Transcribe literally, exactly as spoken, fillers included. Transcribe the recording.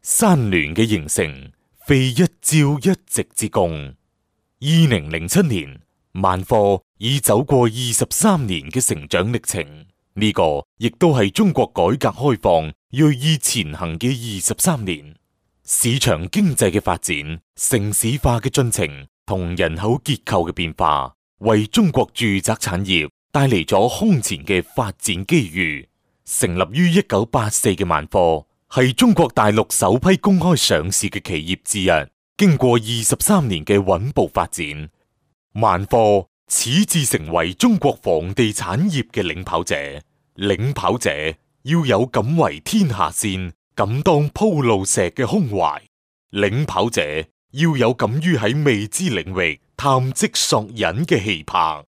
山巒嘅形成，非一朝一夕之功。二零零七年，萬科已走過二十三年嘅成長歷程，呢個亦都係中國改革開放銳意前行嘅二十三年。市場經濟嘅發展、城市化嘅進程同人口結構嘅變化，為中國住宅產業帶嚟咗空前嘅發展機遇。成立於一九八四嘅萬科，係中國大陸首批公開上市嘅企業之一。經過二十三年嘅穩步發展，萬科始至成為中國房地產業嘅領跑者。領跑者要有敢為天下先、敢當鋪路石嘅胸懷。領跑者要有敢於喺未知領域探跡索引嘅氣魄。